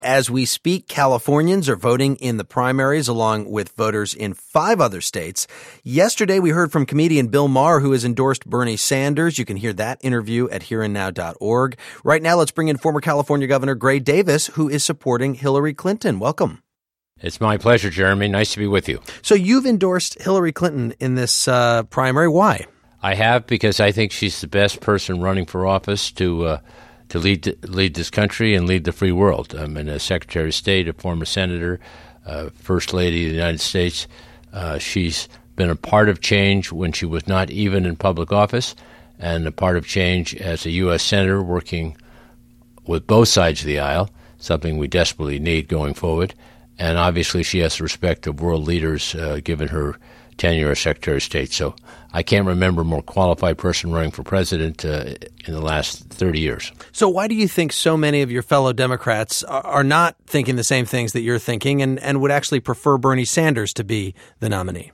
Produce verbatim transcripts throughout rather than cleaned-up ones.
As we speak, Californians are voting in the primaries along with voters in five other states. Yesterday, we heard from comedian Bill Maher, who has endorsed Bernie Sanders. You can hear that interview at here and now dot org. Right now, let's bring in former California Governor Gray Davis, who is supporting Hillary Clinton. Welcome. It's my pleasure, Jeremy. Nice to be with you. So you've endorsed Hillary Clinton in this uh, primary. Why? I have because I think she's the best person running for office to uh, to lead lead this country and lead the free world. I'm a Secretary of State, a former senator, uh, First Lady of the United States. Uh, she's been a part of change when she was not even in public office, and a part of change as a U S Senator working with both sides of the aisle, something we desperately need going forward. And obviously she has the respect of world leaders uh, given her tenure as Secretary of State. So I can't remember a more qualified person running for president uh, in the last thirty years. So why do you think so many of your fellow Democrats are not thinking the same things that you're thinking and, and would actually prefer Bernie Sanders to be the nominee?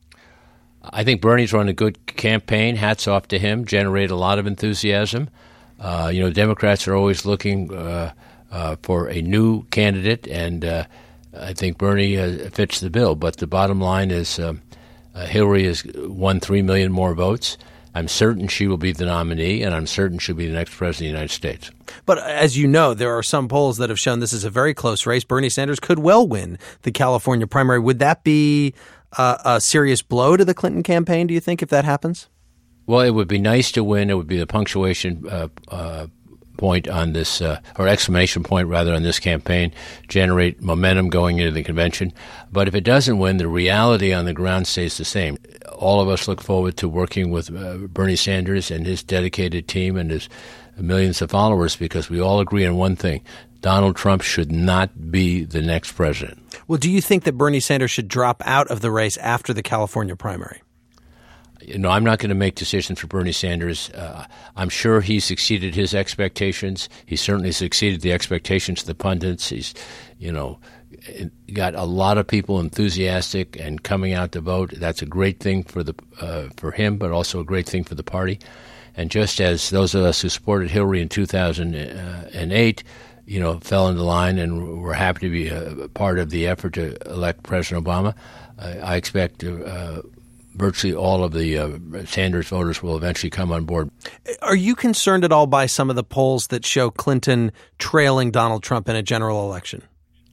I think Bernie's run a good campaign. Hats off to him. Generated a lot of enthusiasm. Uh, you know, Democrats are always looking uh, uh, for a new candidate, and uh, I think Bernie uh, fits the bill. But the bottom line is um, uh, Hillary has won three million more votes. I'm certain she will be the nominee, and I'm certain she'll be the next president of the United States. But as you know, there are some polls that have shown this is a very close race. Bernie Sanders could well win the California primary. Would that be uh, a serious blow to the Clinton campaign, do you think, if that happens? Well, it would be nice to win. It would be the punctuation uh, uh, point on this, uh, or exclamation point rather, on this campaign, generate momentum going into the convention. But if it doesn't win, the reality on the ground stays the same. All of us look forward to working with uh, Bernie Sanders and his dedicated team and his millions of followers, because we all agree on one thing: Donald Trump should not be the next president. Well, do you think that Bernie Sanders should drop out of the race after the California primary? You know, I'm not going to make decisions for Bernie Sanders. Uh, I'm sure he's exceeded his expectations. He certainly exceeded the expectations of the pundits. He's, you know, got a lot of people enthusiastic and coming out to vote. That's a great thing for the uh, for him, but also a great thing for the party. And just as those of us who supported Hillary in two thousand eight, you know, fell into line and were happy to be a part of the effort to elect President Obama, uh, I expect uh, virtually all of the uh, Sanders voters will eventually come on board. Are you concerned at all by some of the polls that show Clinton trailing Donald Trump in a general election?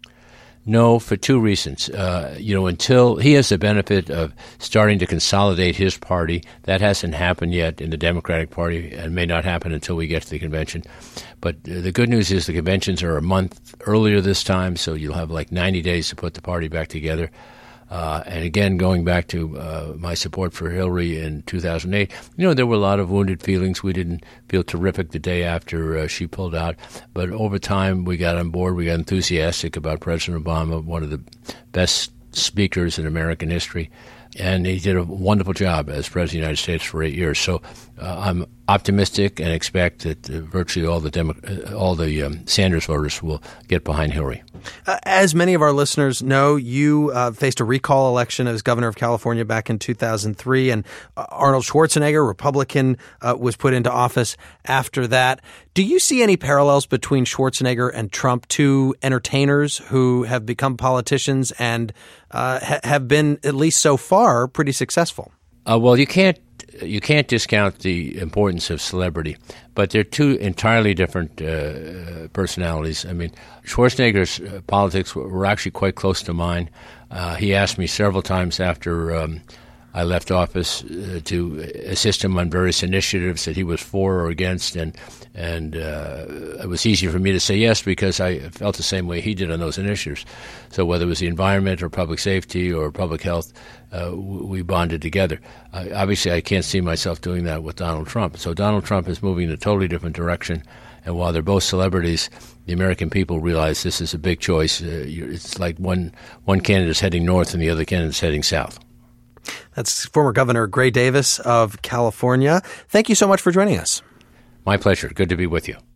No, for two reasons. Uh, you know, until he has the benefit of starting to consolidate his party. That hasn't happened yet in the Democratic Party and may not happen until we get to the convention. But uh, the good news is the conventions are a month earlier this time, so you'll have like ninety days to put the party back together. Uh, and again, going back to uh, my support for Hillary in two thousand eight, you know, there were a lot of wounded feelings. We didn't feel terrific the day after uh, she pulled out. But over time, we got on board. We got enthusiastic about President Obama, one of the best speakers in American history. And he did a wonderful job as President of the United States for eight years. So uh, I'm optimistic and expect that uh, virtually all the Demo- uh, all the um, Sanders voters will get behind Hillary. Uh, as many of our listeners know, you uh, faced a recall election as governor of California back in two thousand three, and uh, Arnold Schwarzenegger, Republican, uh, was put into office after that. Do you see any parallels between Schwarzenegger and Trump, two entertainers who have become politicians and uh, ha- have been, at least so far, pretty successful? Uh, well, you can't you can't discount the importance of celebrity, but they're two entirely different uh, personalities. I mean, Schwarzenegger's uh, politics were, were actually quite close to mine. Uh, he asked me several times after um, I left office uh, to assist him on various initiatives that he was for or against, and and uh, it was easy for me to say yes because I felt the same way he did on those initiatives. So whether it was the environment or public safety or public health, uh, we bonded together. Uh, obviously, I can't see myself doing that with Donald Trump. So Donald Trump is moving in a totally different direction, and while they're both celebrities, the American people realize this is a big choice. Uh, it's like one one candidate is heading north and the other candidate is heading south. That's former Governor Gray Davis of California. Thank you so much for joining us. My pleasure. Good to be with you.